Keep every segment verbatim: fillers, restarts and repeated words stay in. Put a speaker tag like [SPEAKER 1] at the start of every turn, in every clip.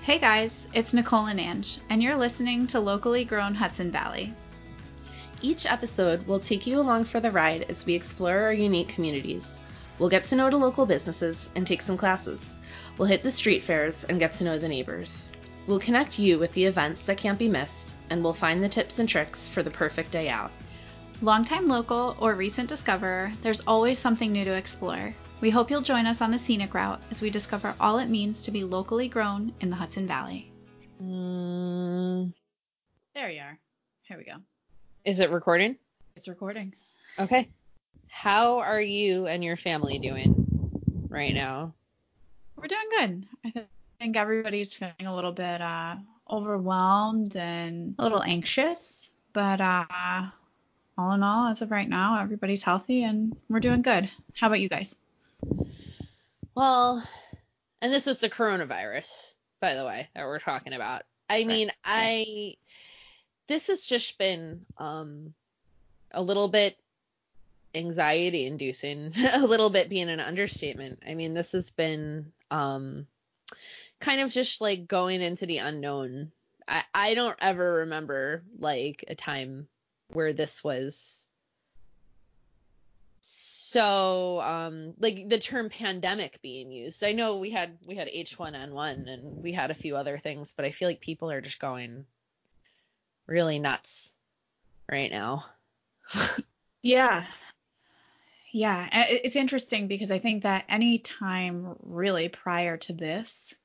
[SPEAKER 1] Hey guys, it's Nicole and Ange, and you're listening to Locally Grown Hudson Valley.
[SPEAKER 2] Each episode will take you along for the ride as we explore our unique communities. We'll get to know the local businesses and take some classes. We'll hit the street fairs and get to know the neighbors. We'll connect you with the events that can't be missed, and we'll find the tips and tricks for the perfect day out.
[SPEAKER 1] Longtime local or recent discoverer, there's always something new to explore. We hope you'll join us on the scenic route as we discover all it means to be locally grown in the Hudson Valley.
[SPEAKER 2] Mm,
[SPEAKER 1] There you are. Here we go.
[SPEAKER 2] is it recording?
[SPEAKER 1] It's recording.
[SPEAKER 2] Okay. How are you and your family doing right now?
[SPEAKER 1] We're doing good. I th- think everybody's feeling a little bit uh, overwhelmed and a little anxious, but uh, all in all, as of right now, everybody's healthy and we're doing good. How about you guys?
[SPEAKER 2] Well, and this is the coronavirus, by the way, that we're talking about. I mean,
[SPEAKER 1] Right.
[SPEAKER 2] I, this has just been um, a little bit anxiety inducing, a little bit being an understatement. I mean, this has been um, kind of just like going into the unknown. I, I don't ever remember like a time where this was so um like the term pandemic being used. I know we had we had H one N one and we had a few other things, but I feel like people are just going really nuts right now.
[SPEAKER 1] Yeah. Yeah. a- it- It's interesting because I think that any time really prior to this,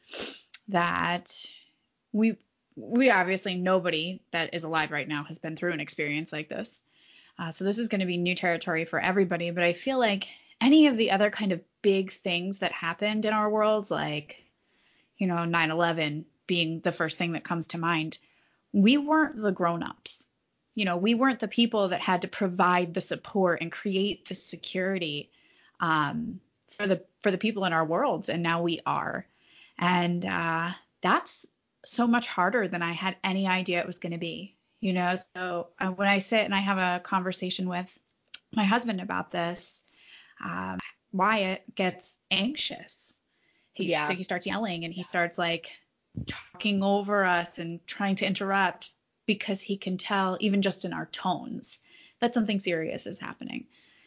[SPEAKER 1] that we we obviously nobody that is alive right now has been through an experience like this. Uh, so this is going to be new territory for everybody. But I feel like any of the other kind of big things that happened in our worlds, like, you know, nine eleven being the first thing that comes to mind, we weren't the grown-ups. You know, we weren't the people that had to provide the support and create the security um, for the for the people in our worlds, and now we are. And uh, that's so much harder than I had any idea it was going to be. You know, so uh, when I sit and I have a conversation with my husband about this, um, Wyatt gets anxious. He
[SPEAKER 2] Yeah.
[SPEAKER 1] so he starts yelling and he starts like talking over us and trying to interrupt because he can tell even just in our tones that something serious is happening.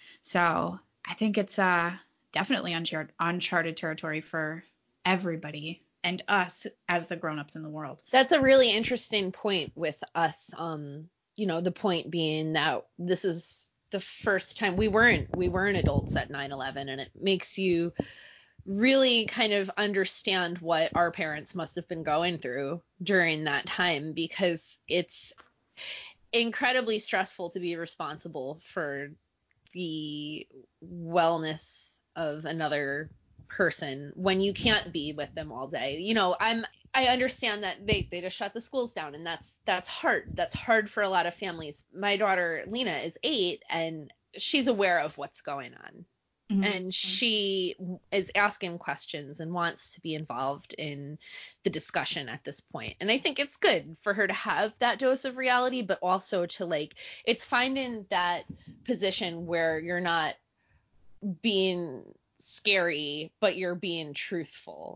[SPEAKER 1] So I think it's uh definitely unchar- uncharted territory for everybody and us as the grown-ups in the world.
[SPEAKER 2] That's a really interesting point with us. Um, you know, the point being that this is the first time we weren't we weren't adults at nine eleven, and it makes you really kind of understand what our parents must have been going through during that time, because it's incredibly stressful to be responsible for the wellness of another person when you can't be with them all day. You know, I'm I understand that they they just shut the schools down, and that's that's hard. That's hard for a lot of families. My daughter Lena is eight and she's aware of what's going on.
[SPEAKER 1] Mm-hmm.
[SPEAKER 2] And she is asking questions and wants to be involved in the discussion at this point. And I think it's good for her to have that dose of reality, but also to like, it's finding that position where you're not being scary, but you're being truthful.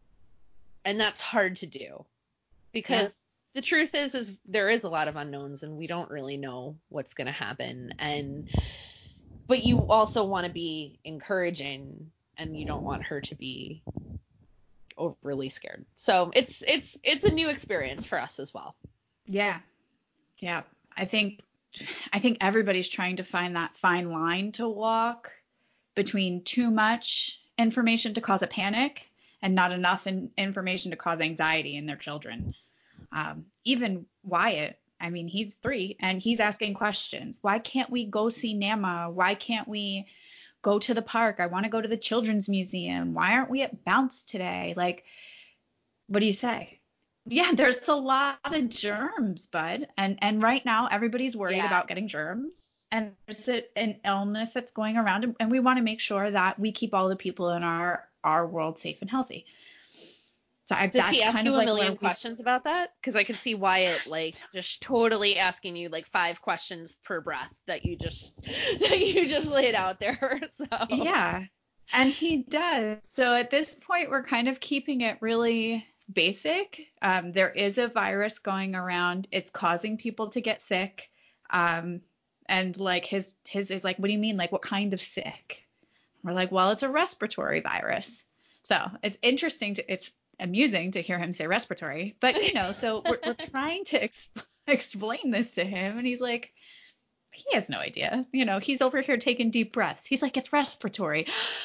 [SPEAKER 2] And that's hard to do because yeah. the truth is, is there is a lot of unknowns and we don't really know what's going to happen. And but you also want to be encouraging and you don't want her to be overly scared. So it's it's it's a new experience for us as well.
[SPEAKER 1] Yeah. Yeah. I think I think everybody's trying to find that fine line to walk between too much information to cause a panic and not enough in, information to cause anxiety in their children. Um, even Wyatt, I mean, he's three and he's asking questions. Why can't we go see Nama? Why can't we go to the park? I want to go to the children's museum. Why aren't we at Bounce today? Like, what do you say? Yeah, there's a lot of germs, bud. And and right now everybody's worried
[SPEAKER 2] Yeah.
[SPEAKER 1] about getting germs. And there's a, an illness that's going around, and, and we want to make sure that we keep all the people in our our world safe and healthy. So I,
[SPEAKER 2] Does
[SPEAKER 1] that's
[SPEAKER 2] he ask
[SPEAKER 1] kind
[SPEAKER 2] you
[SPEAKER 1] of
[SPEAKER 2] a
[SPEAKER 1] like
[SPEAKER 2] million
[SPEAKER 1] where we,
[SPEAKER 2] questions about that? Because I could see Wyatt like just totally asking you like five questions per breath that you just that you just laid out there. So
[SPEAKER 1] yeah, and he does. So at this point, we're kind of keeping it really basic. Um, there is a virus going around. It's causing people to get sick. Um, and like his his is like, what do you mean? Like, what kind of sick? We're like, well, it's a respiratory virus. So it's interesting to it's amusing to hear him say respiratory, but you know, so we're we're trying to ex- explain this to him, and he's like, he has no idea. You know, he's over here taking deep breaths. He's like, it's respiratory.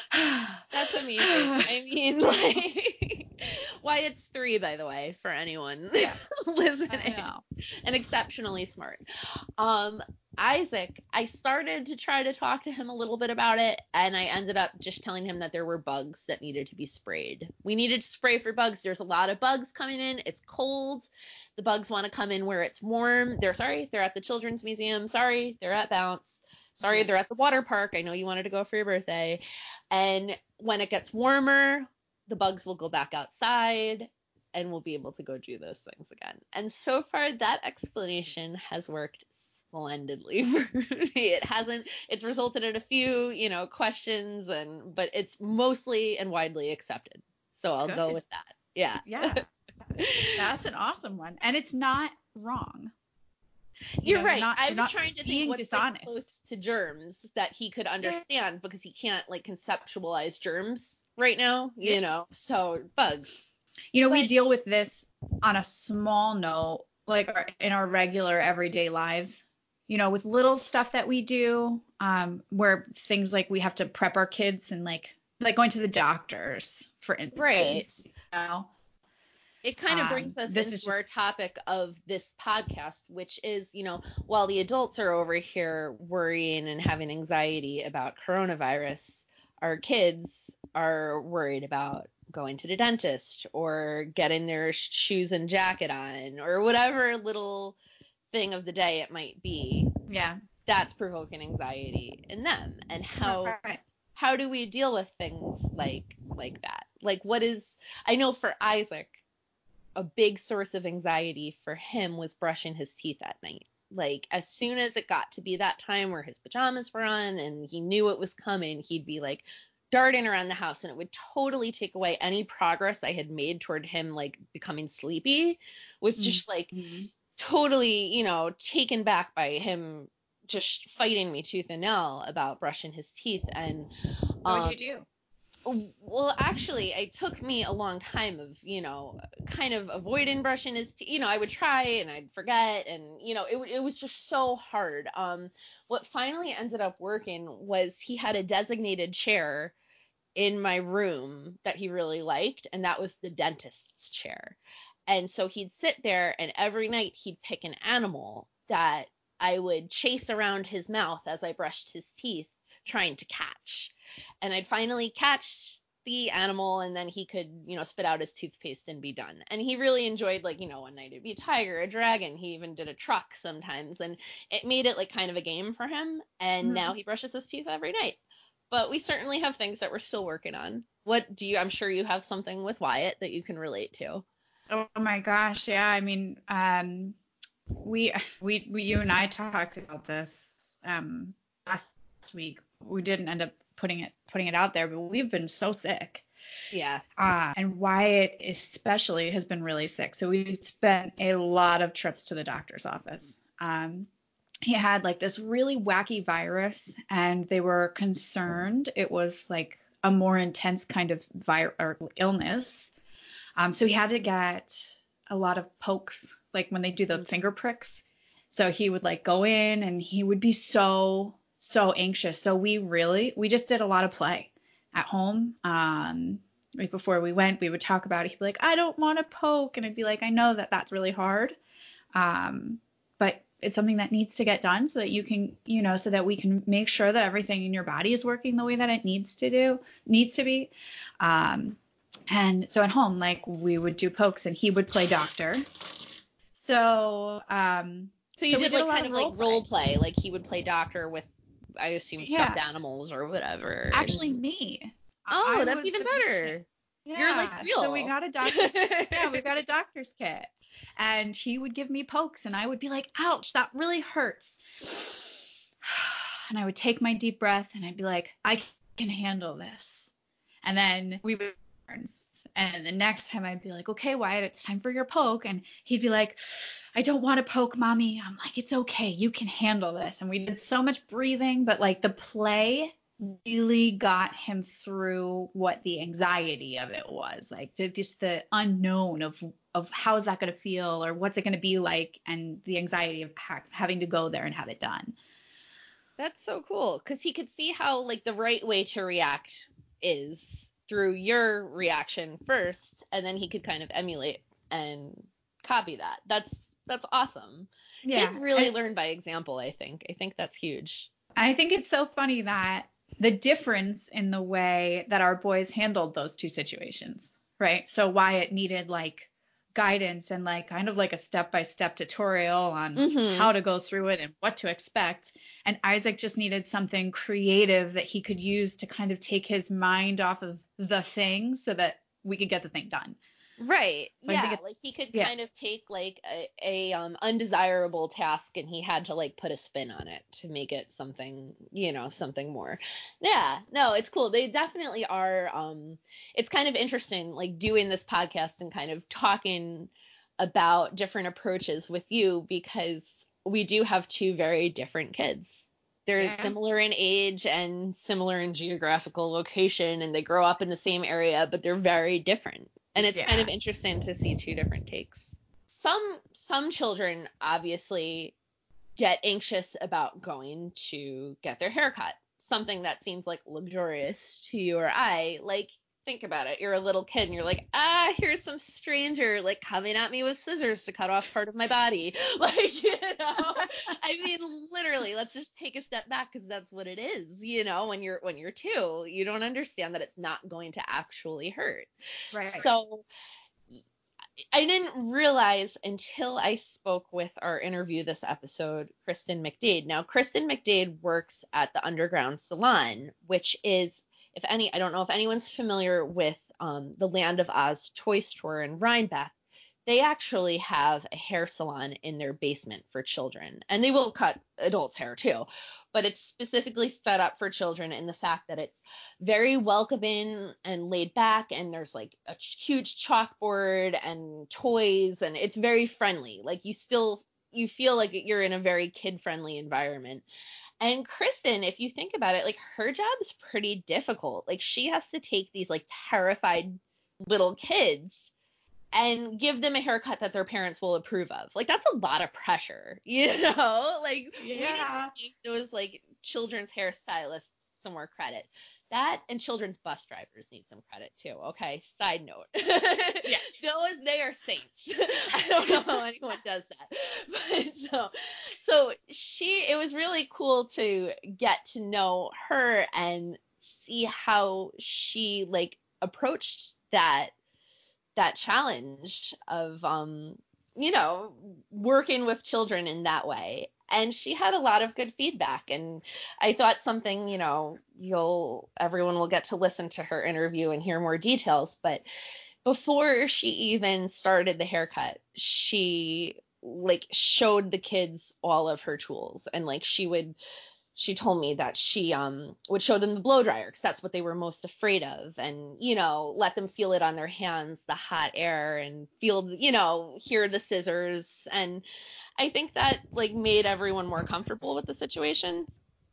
[SPEAKER 2] That's amazing. I mean, like, Wyatt's three, by the way, for anyone
[SPEAKER 1] Yeah,
[SPEAKER 2] listening,
[SPEAKER 1] I know.
[SPEAKER 2] and exceptionally smart. Um, Isaac, I started to try to talk to him a little bit about it, and I ended up just telling him that there were bugs that needed to be sprayed. We needed to spray for bugs. There's a lot of bugs coming in. It's cold. The bugs want to come in where it's warm. They're sorry, they're at the Children's Museum. Sorry, they're at Bounce. Sorry, they're at the water park. I know you wanted to go for your birthday. And when it gets warmer, the bugs will go back outside and we'll be able to go do those things again. And so far, that explanation has worked splendidly for me. It hasn't, it's resulted in a few, you know, questions, and but it's mostly and widely accepted. So I'll
[SPEAKER 1] Good.
[SPEAKER 2] go with that. Yeah.
[SPEAKER 1] Yeah. That's an awesome one. And it's not wrong. You
[SPEAKER 2] You're
[SPEAKER 1] know,
[SPEAKER 2] right.
[SPEAKER 1] not,
[SPEAKER 2] I
[SPEAKER 1] you're
[SPEAKER 2] was
[SPEAKER 1] not
[SPEAKER 2] trying to think
[SPEAKER 1] being
[SPEAKER 2] what's
[SPEAKER 1] dishonest.
[SPEAKER 2] like close to germs that he could understand, because he can't like conceptualize germs right now, you
[SPEAKER 1] Yeah.
[SPEAKER 2] know. So bugs.
[SPEAKER 1] You know, we
[SPEAKER 2] But-
[SPEAKER 1] deal with this on a small note, like our, in our regular everyday lives. You know, with little stuff that we do, um, where things like we have to prep our kids and like like going to the doctors, for instance.
[SPEAKER 2] Right.
[SPEAKER 1] You know?
[SPEAKER 2] It kind of
[SPEAKER 1] Um,
[SPEAKER 2] brings us
[SPEAKER 1] this
[SPEAKER 2] into
[SPEAKER 1] is just-
[SPEAKER 2] our topic of this podcast, which is, you know, while the adults are over here worrying and having anxiety about coronavirus, our kids are worried about going to the dentist or getting their sh- shoes and jacket on, or whatever little thing of the day it might be.
[SPEAKER 1] Yeah.
[SPEAKER 2] That's provoking anxiety in them. And how
[SPEAKER 1] Right.
[SPEAKER 2] how do we deal with things like like that? Like, what is, I know for Isaac, a big source of anxiety for him was brushing his teeth at night. Like, as soon as it got to be that time where his pajamas were on and he knew it was coming, he'd be like darting around the house, and it would totally take away any progress I had made toward him like becoming sleepy. Was just like
[SPEAKER 1] Mm-hmm.
[SPEAKER 2] totally, you know, taken back by him just fighting me tooth and nail about brushing his teeth. And
[SPEAKER 1] What
[SPEAKER 2] um,
[SPEAKER 1] would you do?
[SPEAKER 2] well, actually, it took me a long time of, you know, kind of avoiding brushing his teeth. You know, I would try and I'd forget, and, you know, it, it was just so hard. Um, what finally ended up working was he had a designated chair in my room that he really liked, and that was the dentist's chair. And so he'd sit there, and every night he'd pick an animal that I would chase around his mouth as I brushed his teeth, trying to catch. And I'd finally catch the animal, and then he could, you know, spit out his toothpaste and be done. And he really enjoyed, like, you know, one night it'd be a tiger, a dragon. He even did a truck sometimes, and it made it like kind of a game for him. And
[SPEAKER 1] Mhm.
[SPEAKER 2] now he brushes his teeth every night. But we certainly have things that we're still working on. What do you, I'm sure you have something with Wyatt that you can relate to.
[SPEAKER 1] Oh my gosh, yeah. I mean, um, we, we, we, you and I talked about this um, last week. We didn't end up putting it, putting it out there, but we've been so sick.
[SPEAKER 2] Yeah.
[SPEAKER 1] Uh, and Wyatt especially has been really sick. So we spent a lot of trips to the doctor's office. Um, he had like this really wacky virus, and they were concerned it was like a more intense kind of virus or illness. Um, so he had to get a lot of pokes, like when they do the finger pricks. So he would like go in, and he would be so, so anxious. So we really, we just did a lot of play at home. Um, right before we went, we would talk about it. He'd be like, I don't want to poke. And I'd be like, I know that that's really hard. Um, but it's something that needs to get done so that you can, you know, so that we can make sure that everything in your body is working the way that it needs to do, needs to be. Um, and so at home, like we would do pokes, and he would play doctor. So, um,
[SPEAKER 2] So you
[SPEAKER 1] so we
[SPEAKER 2] did
[SPEAKER 1] did a
[SPEAKER 2] like
[SPEAKER 1] lot
[SPEAKER 2] kind
[SPEAKER 1] of
[SPEAKER 2] of like
[SPEAKER 1] role
[SPEAKER 2] role
[SPEAKER 1] play.
[SPEAKER 2] play, like he would play doctor with, I assume,
[SPEAKER 1] Yeah.
[SPEAKER 2] stuffed animals or whatever.
[SPEAKER 1] Actually,
[SPEAKER 2] and-
[SPEAKER 1] me.
[SPEAKER 2] Oh,
[SPEAKER 1] I
[SPEAKER 2] that's
[SPEAKER 1] was
[SPEAKER 2] even
[SPEAKER 1] the patient.
[SPEAKER 2] better.
[SPEAKER 1] Yeah.
[SPEAKER 2] You're like real.
[SPEAKER 1] So we got a doctor's yeah, we got a doctor's kit. And he would give me pokes, and I would be like, ouch, that really hurts. And I would take my deep breath, and I'd be like, I can handle this. And then we would And the next time I'd be like, okay, Wyatt, it's time for your poke. And he'd be like, I don't want to poke, mommy. I'm like, it's okay. You can handle this. And we did so much breathing, but like the play really got him through what the anxiety of it was, like just the unknown of of how is that going to feel or what's it going to be like, and the anxiety of ha- having to go there and have it done.
[SPEAKER 2] That's so cool, because he could see how like the right way to react is through your reaction first, and then he could kind of emulate and copy that. That's that's awesome.
[SPEAKER 1] Yeah.
[SPEAKER 2] Kids really
[SPEAKER 1] And
[SPEAKER 2] learn by example, I think. I think that's huge.
[SPEAKER 1] I think it's so funny that the difference in the way that our boys handled those two situations, right? So Wyatt needed like guidance and like kind of like a step-by-step tutorial on
[SPEAKER 2] Mm-hmm.
[SPEAKER 1] how to go through it and what to expect. And Isaac just needed something creative that he could use to kind of take his mind off of the thing so that we could get the thing done.
[SPEAKER 2] Right.
[SPEAKER 1] So I think
[SPEAKER 2] Yeah.
[SPEAKER 1] it's
[SPEAKER 2] Like he could
[SPEAKER 1] yeah.
[SPEAKER 2] kind of take like a, a um undesirable task, and he had to like put a spin on it to make it something, you know, something more. Yeah. No, it's cool. They definitely are. Um, it's kind of interesting, like doing this podcast and kind of talking about different approaches with you, because we do have two very different kids. They're
[SPEAKER 1] Yeah.
[SPEAKER 2] similar in age and similar in geographical location, and they grow up in the same area, but they're very different. And it's
[SPEAKER 1] Yeah.
[SPEAKER 2] kind of interesting to see two different takes. Some some children obviously get anxious about going to get their hair cut. Something that seems like luxurious to you or I. Like, think about it. You're a little kid and you're like, ah, here's some stranger like coming at me with scissors to cut off part of my body. Like, you know, I mean, literally, let's just take a step back, because that's what it is. You know, when you're when you're two, you don't understand that it's not going to actually hurt.
[SPEAKER 1] Right.
[SPEAKER 2] So I didn't realize until I spoke with our interview this episode, Kristen McDade. Now, Kristen McDade works at the Underground Salon, which is, if any, I don't know if anyone's familiar with um, the Land of Oz toy store in Rhinebeck. They actually have a hair salon in their basement for children, and they will cut adults' hair too. But it's specifically set up for children in the fact that it's very welcoming and laid back, and there's like a huge chalkboard and toys, and it's very friendly. Like you still you feel like you're in a very kid-friendly environment. And Kristen, if you think about it, like her job is pretty difficult. Like she has to take these like terrified little kids and give them a haircut that their parents will approve of. Like that's a lot of pressure, you know? Like
[SPEAKER 1] Yeah.
[SPEAKER 2] we need to give those like children's hairstylists some more credit. That and children's bus drivers need some credit too. Okay, side note.
[SPEAKER 1] Yeah.
[SPEAKER 2] Those they are saints. I don't know how anyone does that. But so so she it was really cool to get to know her and see how she like approached that that challenge of um you know working with children in that way. And she had a lot of good feedback, and I thought something, you know you'll everyone will get to listen to her interview and hear more details, but before she even started the haircut, she like showed the kids all of her tools, and like she would she told me that she um would show them the blow dryer, because that's what they were most afraid of, and you know let them feel it on their hands, the hot air, and feel, you know hear the scissors. And I think that like made everyone more comfortable with the situation.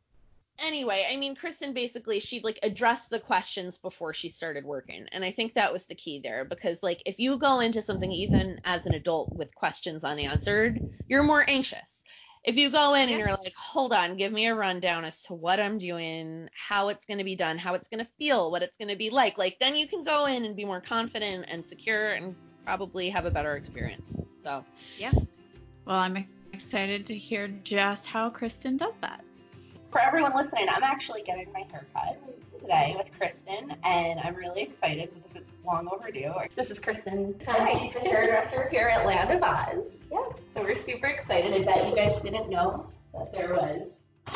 [SPEAKER 2] Anyway, I mean, Kristen basically she like addressed the questions before she started working, and I think that was the key there, because like if you go into something even as an adult with questions unanswered, you're more anxious. If you go in and you're like, hold on, give me a rundown as to what I'm doing, how it's going to be done, how it's going to feel, what it's going to be like, like then you can go in and be more confident and secure and probably have a better experience. So,
[SPEAKER 1] Yeah. Well, I'm excited to hear just how Kristen does that.
[SPEAKER 3] For everyone listening, I'm actually getting my hair cut today with Kristen, and I'm really excited because it's long overdue. This is Kristen. Hi. She's the hairdresser here at Land of Oz. Yeah. So we're super excited. I bet you guys didn't know that there was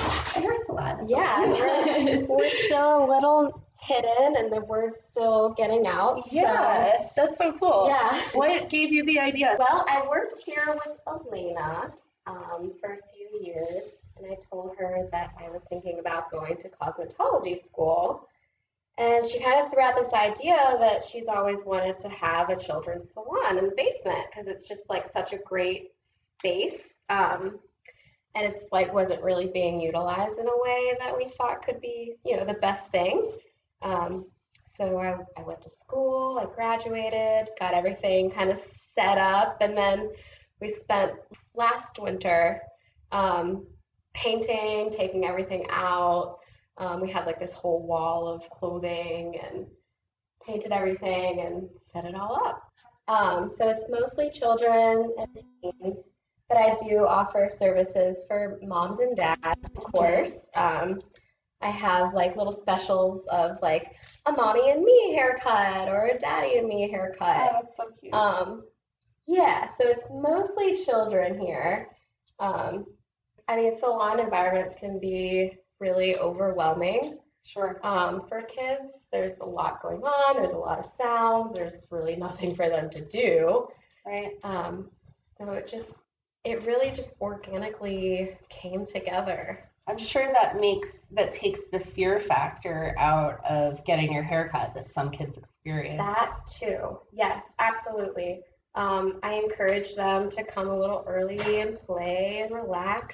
[SPEAKER 3] a hair salon.
[SPEAKER 4] Yeah, we're, we're still a little hidden, and the word's still getting out.
[SPEAKER 3] Yeah,
[SPEAKER 4] so.
[SPEAKER 3] That's so cool.
[SPEAKER 4] Yeah.
[SPEAKER 3] What gave you the idea?
[SPEAKER 4] Well, I worked here with Elena um, for a few years, and I told her that I was thinking about going to cosmetology school. And she kind of threw out this idea that she's always wanted to have a children's salon in the basement because it's just like such a great space. Um, and it's like wasn't really being utilized in a way that we thought could be, you know, the best thing. Um, so I, I went to school, I graduated, got everything kind of set up, and then we spent last winter um, painting, taking everything out. Um, we had like this whole wall of clothing and painted everything and set it all up. Um, so it's mostly children and teens, but I do offer services for moms and dads, of course. Um, I have like little specials of like a mommy and me haircut or a daddy and me haircut.
[SPEAKER 3] Oh, that's so cute.
[SPEAKER 4] Um, yeah, so it's mostly children here. Um, I mean, salon environments can be really overwhelming.
[SPEAKER 3] Sure.
[SPEAKER 4] Um, for kids, there's a lot going on. There's a lot of sounds. There's really nothing for them to do.
[SPEAKER 3] Right.
[SPEAKER 4] Um, so it just, it really just organically came together.
[SPEAKER 3] I'm sure that makes that takes the fear factor out of getting your haircut that some kids experience.
[SPEAKER 4] That too. Yes, absolutely. Um, I encourage them to come a little early and play and relax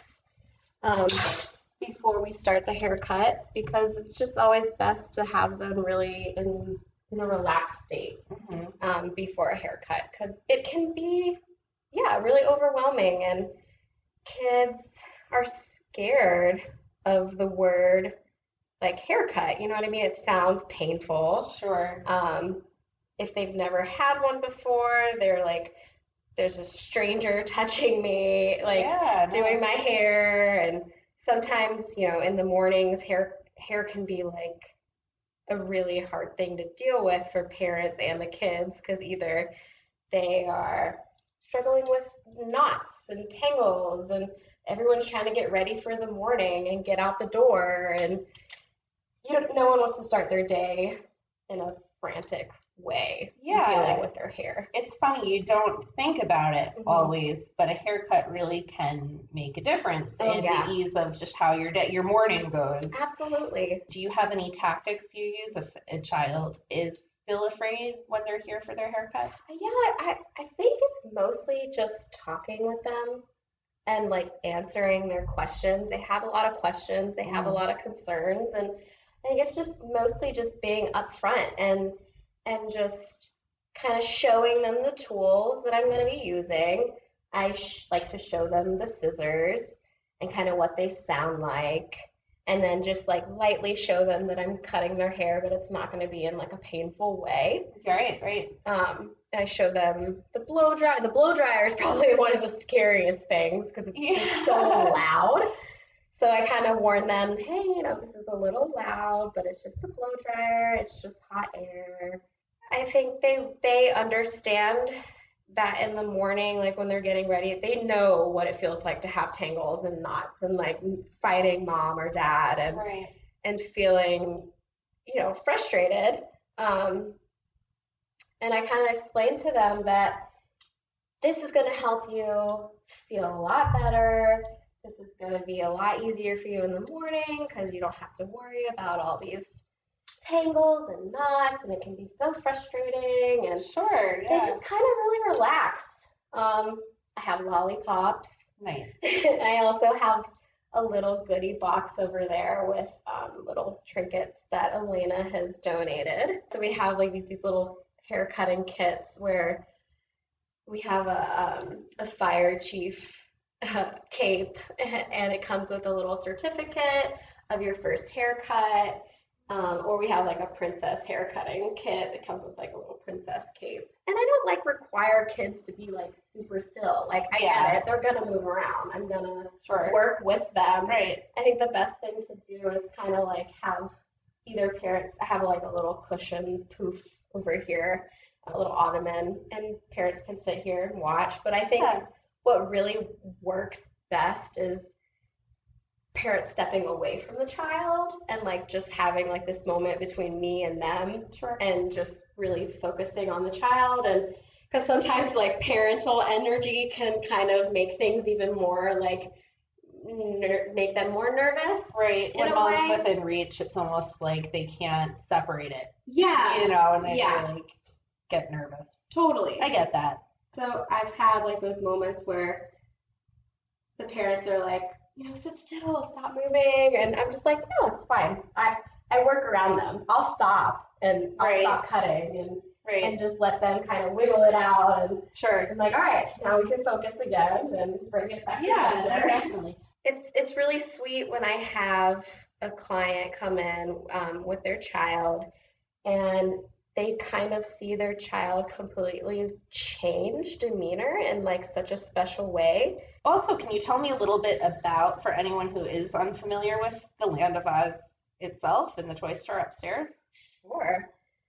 [SPEAKER 4] um, before we start the haircut because it's just always best to have them really in, in a relaxed state
[SPEAKER 3] Mm-hmm.
[SPEAKER 4] um, before a haircut because it can be, yeah, really overwhelming and kids are scared of the word like haircut. You know what I mean? It sounds painful.
[SPEAKER 3] Sure.
[SPEAKER 4] Um, if they've never had one before, they're like, there's a stranger touching me, like
[SPEAKER 3] Yeah, no.
[SPEAKER 4] doing my hair. And sometimes, you know, in the mornings, hair hair can be like a really hard thing to deal with for parents and the kids because either they are struggling with knots and tangles and everyone's trying to get ready for the morning and get out the door and you don't, no one wants to start their day in a frantic way
[SPEAKER 3] Yeah.
[SPEAKER 4] dealing with their hair.
[SPEAKER 3] It's funny, you don't think about it
[SPEAKER 4] Mhm.
[SPEAKER 3] always, but a haircut really can make a difference
[SPEAKER 4] Oh,
[SPEAKER 3] in
[SPEAKER 4] yeah.
[SPEAKER 3] the ease of just how your day, your morning goes.
[SPEAKER 4] Absolutely.
[SPEAKER 3] Do you have any tactics you use if a child is still afraid when they're here for their haircut?
[SPEAKER 4] Yeah, I, I think it's mostly just talking with them and like answering their questions. They have a lot of questions, they have a
[SPEAKER 3] Mm.
[SPEAKER 4] lot of concerns, and I think it's just mostly just being upfront and and just kind of showing them the tools that I'm going to be using. I sh- like to show them the scissors and kind of what they sound like, and then just like lightly show them that I'm cutting their hair, but it's not going to be in like a painful way.
[SPEAKER 3] Right, right.
[SPEAKER 4] Um, and I show them the blow dry. The blow dryer is probably one of the scariest things because it's just so
[SPEAKER 3] Yeah.
[SPEAKER 4] loud. So I kind of warn them, hey, you know, this is a little loud, but it's just a blow dryer. It's just hot air. I think they they understand that in the morning, like when they're getting ready, they know what it feels like to have tangles and knots and like fighting mom or dad and
[SPEAKER 3] Right.
[SPEAKER 4] and feeling, you know, frustrated. Um, and I kind of explained to them that this is going to help you feel a lot better. This is going to be a lot easier for you in the morning because you don't have to worry about all these tangles and knots, and it can be so frustrating. And
[SPEAKER 3] Sure,
[SPEAKER 4] they
[SPEAKER 3] yeah.
[SPEAKER 4] just kind of really relax. Um, I have lollipops.
[SPEAKER 3] Nice.
[SPEAKER 4] I also have a little goodie box over there with um, little trinkets that Elena has donated. So we have like these little hair cutting kits where we have a, um, a fire chief uh, cape, and it comes with a little certificate of your first haircut. Um, or we have like a princess haircutting kit that comes with like a little princess cape. And I don't like require kids to be like super still. Like I
[SPEAKER 3] Yeah.
[SPEAKER 4] get it, they're gonna move around. I'm gonna
[SPEAKER 3] Sure.
[SPEAKER 4] work with them.
[SPEAKER 3] Right.
[SPEAKER 4] I think the best thing to do is kind of like have either parents have like a little cushion poof over here, a little ottoman, and parents can sit here and watch. But I think
[SPEAKER 3] Yeah.
[SPEAKER 4] what really works best is parents stepping away from the child and like just having like this moment between me and them
[SPEAKER 3] Sure.
[SPEAKER 4] and just really focusing on the child. And because sometimes like parental energy can kind of make things even more like ner- make them more nervous.
[SPEAKER 3] Right.
[SPEAKER 4] In
[SPEAKER 3] When
[SPEAKER 4] a
[SPEAKER 3] mom's
[SPEAKER 4] way.
[SPEAKER 3] within reach, it's almost like they can't separate it.
[SPEAKER 4] Yeah.
[SPEAKER 3] You know, and they
[SPEAKER 4] Yeah.
[SPEAKER 3] like get nervous.
[SPEAKER 4] Totally.
[SPEAKER 3] I get that.
[SPEAKER 4] So I've had like those moments where the parents are like, you know, sit still, stop moving, and I'm just like, no, it's fine. I I work around them. I'll stop and I'll
[SPEAKER 3] Right.
[SPEAKER 4] stop cutting and
[SPEAKER 3] Right.
[SPEAKER 4] and just let them kind of wiggle it out, and
[SPEAKER 3] Sure.
[SPEAKER 4] I'm like, all right, now we can focus again and bring it back
[SPEAKER 3] Yeah,
[SPEAKER 4] to
[SPEAKER 3] no,
[SPEAKER 4] center.
[SPEAKER 3] definitely.
[SPEAKER 4] It's it's really sweet when I have a client come in um, with their child and they kind of see their child completely change demeanor in like such a special way.
[SPEAKER 3] Also, can you tell me a little bit about, for anyone who is unfamiliar with the Land of Oz itself and the toy store upstairs?
[SPEAKER 4] Sure.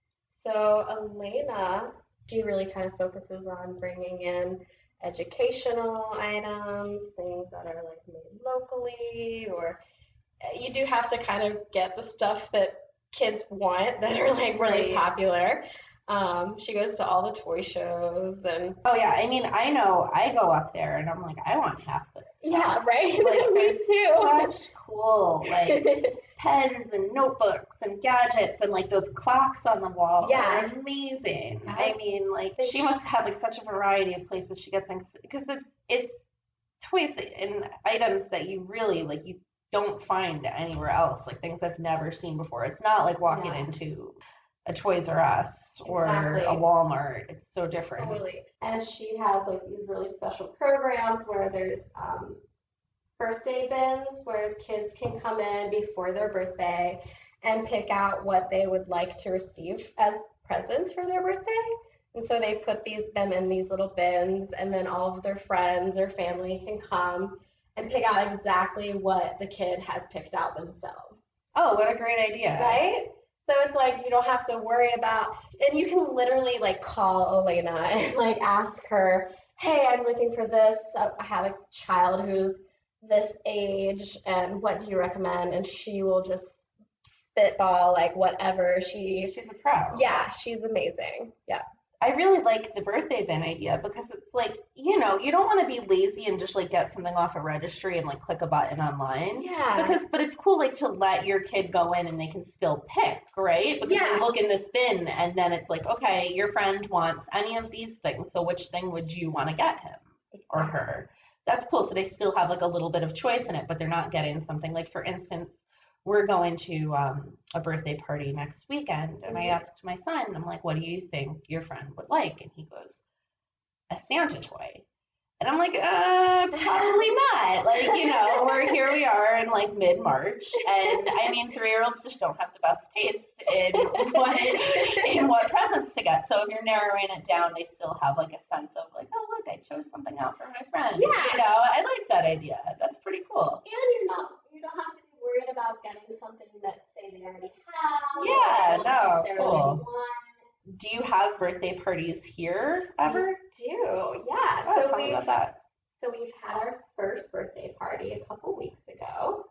[SPEAKER 4] So Elena, she really kind of focuses on bringing in educational items, things that are like made locally, or you do have to kind of get the stuff that kids want that are like really
[SPEAKER 3] Right.
[SPEAKER 4] popular. Um, she goes to all the toy shows and
[SPEAKER 3] Oh yeah, I mean, I know I go up there and I'm like, I want half this stuff.
[SPEAKER 4] yeah, right.
[SPEAKER 3] Like,
[SPEAKER 4] Me
[SPEAKER 3] there's
[SPEAKER 4] too.
[SPEAKER 3] such cool like pens and notebooks and gadgets and like those clocks on the wall
[SPEAKER 4] Yeah.
[SPEAKER 3] are amazing.
[SPEAKER 4] Yeah.
[SPEAKER 3] I mean, like she must have like such a variety of places she gets things because it, it's toys and items that you really like you don't find anywhere else. Like things I've never seen before. It's not like walking
[SPEAKER 4] Yeah.
[SPEAKER 3] into a Toys R Us or
[SPEAKER 4] Exactly.
[SPEAKER 3] a Walmart. It's so different.
[SPEAKER 4] Totally. And she has like these really special programs where there's um, birthday bins where kids can come in before their birthday and pick out what they would like to receive as presents for their birthday. And so they put these them in these little bins, and then all of their friends or family can come and pick out exactly what the kid has picked out themselves.
[SPEAKER 3] Oh, what a great idea.
[SPEAKER 4] Right? So it's like you don't have to worry about, and you can literally like call Elena and like ask her, hey, I'm looking for this. I have a child who's this age, and what do you recommend? And she will just spitball like whatever she.
[SPEAKER 3] She's a pro.
[SPEAKER 4] Yeah, she's amazing. Yeah.
[SPEAKER 3] I really like the birthday bin idea because it's like, you know, you don't want to be lazy and just like get something off a registry and like click a button online.
[SPEAKER 4] Yeah.
[SPEAKER 3] Because, but it's cool like to let your kid go in and they can still pick, right? Because
[SPEAKER 4] Yeah.
[SPEAKER 3] they look in this bin and then it's like, okay, your friend wants any of these things, so which thing would you want to get him or her? That's cool. So they still have like a little bit of choice in it, but they're not getting something like, for instance, we're going to um, a birthday party next weekend, and I asked my son, I'm like, what do you think your friend would like? And he goes, a Santa toy. And I'm like, uh, probably not. Like, you know, we're here we are in like mid-March, and I mean, three-year-olds just don't have the best taste in what in what presents to get. So if you're narrowing it down, they still have like a sense of like, oh look, I chose something out for my friend.
[SPEAKER 4] Yeah.
[SPEAKER 3] You know, I like that idea. That's pretty cool.
[SPEAKER 4] And you're not, you don't have to be worried about getting something that say they already have.
[SPEAKER 3] Yeah,
[SPEAKER 4] or they don't
[SPEAKER 3] no,
[SPEAKER 4] necessarily
[SPEAKER 3] cool.
[SPEAKER 4] want.
[SPEAKER 3] Do you have birthday parties here ever?
[SPEAKER 4] We do, yeah.
[SPEAKER 3] Oh,
[SPEAKER 4] so
[SPEAKER 3] tell me
[SPEAKER 4] we
[SPEAKER 3] about that.
[SPEAKER 4] so we've had our first birthday party a couple weeks ago.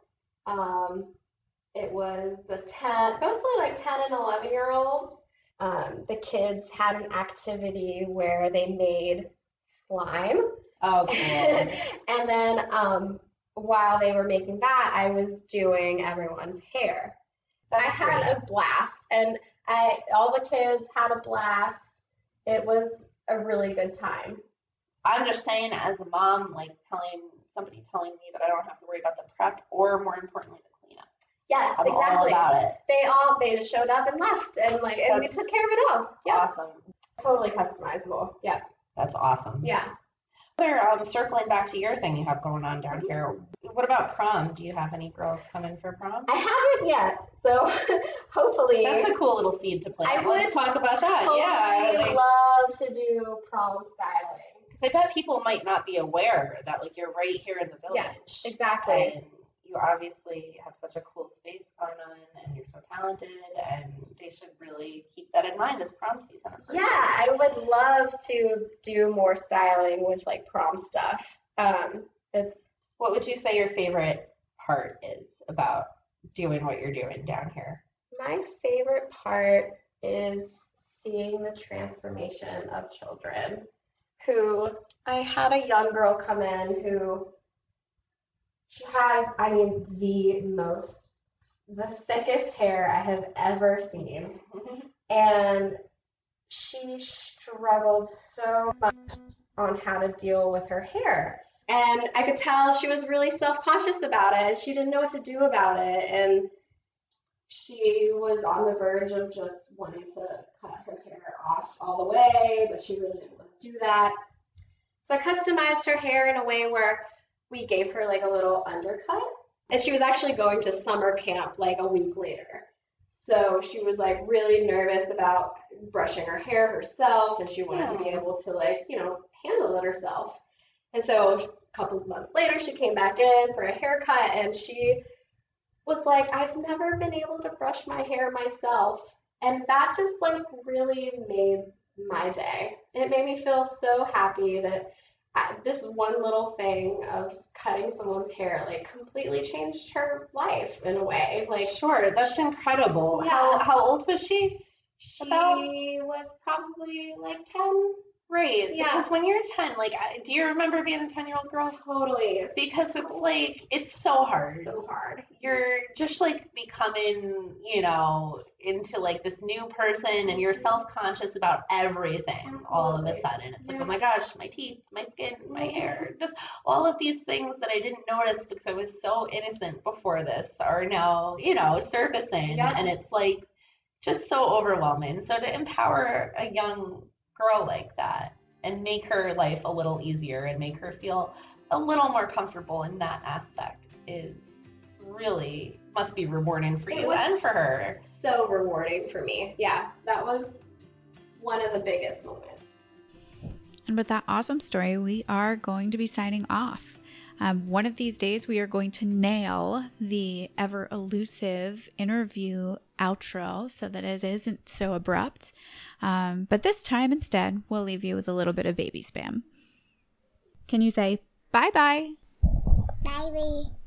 [SPEAKER 4] Um, it was the ten, mostly like ten and eleven year olds. Um, the kids had an activity where they made slime.
[SPEAKER 3] Oh, cool.
[SPEAKER 4] And then um, while they were making that, I was doing everyone's hair.
[SPEAKER 3] That's
[SPEAKER 4] I had
[SPEAKER 3] great.
[SPEAKER 4] a blast, and I all the kids had a blast. It was a really good time.
[SPEAKER 3] I'm just saying, as a mom, like telling somebody telling me that I don't have to worry about the prep, or more importantly, the cleanup.
[SPEAKER 4] Yes,
[SPEAKER 3] I'm
[SPEAKER 4] exactly.
[SPEAKER 3] all about it.
[SPEAKER 4] They all they just showed up and left, and like and
[SPEAKER 3] That's
[SPEAKER 4] we took care of it all. Yeah,
[SPEAKER 3] Awesome.
[SPEAKER 4] totally customizable. Yeah,
[SPEAKER 3] That's awesome.
[SPEAKER 4] yeah.
[SPEAKER 3] There, um, circling back to your thing you have going on down here. What about prom? Do you have any girls come in for prom?
[SPEAKER 4] I haven't yet, so hopefully.
[SPEAKER 3] That's a cool little seed to plant.
[SPEAKER 4] I would
[SPEAKER 3] Let's talk about that.
[SPEAKER 4] totally
[SPEAKER 3] Yeah, like,
[SPEAKER 4] love to do prom styling.
[SPEAKER 3] because I bet people might not be aware that like you're right here in the village.
[SPEAKER 4] Yes, exactly.
[SPEAKER 3] And you obviously have such a cool space going on, and you're so talented, and they should really keep that in mind as prom season approaches.
[SPEAKER 4] Yeah, I would love to do more styling with like prom stuff. Um, it's
[SPEAKER 3] What would you say your favorite part is about doing what you're doing down here?
[SPEAKER 4] my favorite part is seeing the transformation of children. Who I had a young girl come in who She has, I mean, the most, the thickest hair I have ever seen. And she struggled so much on how to deal with her hair. And I could tell she was really self-conscious about it. She didn't know what to do about it. And she was on the verge of just wanting to cut her hair off all the way, but she really didn't want to do that. So I customized her hair in a way where we gave her like a little undercut. And she was actually going to summer camp like a week later. So she was like really nervous about brushing her hair herself, and she wanted yeah. to be able to like, you know, handle it herself. And so a couple of months later, she came back in for a haircut, and she was like, I've never been able to brush my hair myself. And that just like really made my day. It made me feel so happy that I, this one little thing of cutting someone's hair like completely changed her life in a way. Like,
[SPEAKER 3] sure, that's incredible.
[SPEAKER 4] Yeah.
[SPEAKER 3] How how old was she?
[SPEAKER 4] She
[SPEAKER 3] About?
[SPEAKER 4] was probably like ten.
[SPEAKER 3] Right.
[SPEAKER 4] Yeah.
[SPEAKER 3] Because when you're ten, like, do you remember being a ten-year-old girl?
[SPEAKER 4] Totally.
[SPEAKER 3] Because
[SPEAKER 4] so,
[SPEAKER 3] it's like, it's so hard.
[SPEAKER 4] So hard.
[SPEAKER 3] You're just like becoming, you know, into like this new person, and you're self-conscious about everything. Absolutely. All of a sudden. It's like, yeah. oh my gosh, my teeth, my skin, my hair, just all of these things that I didn't notice because I was so innocent before this are now, you know, surfacing. Yeah. And it's like just so overwhelming. So to empower a young girl like that and make her life a little easier and make her feel a little more comfortable in that aspect is really must be rewarding for you and for her.
[SPEAKER 4] So rewarding for me. Yeah, that was one of the biggest moments.
[SPEAKER 1] And with that awesome story, we are going to be signing off. Um, one of these days, we are going to nail the ever elusive interview outro so that it isn't so abrupt. Um, but this time, instead, we'll leave you with a little bit of baby spam. Can you say bye-bye?
[SPEAKER 5] Bye-bye.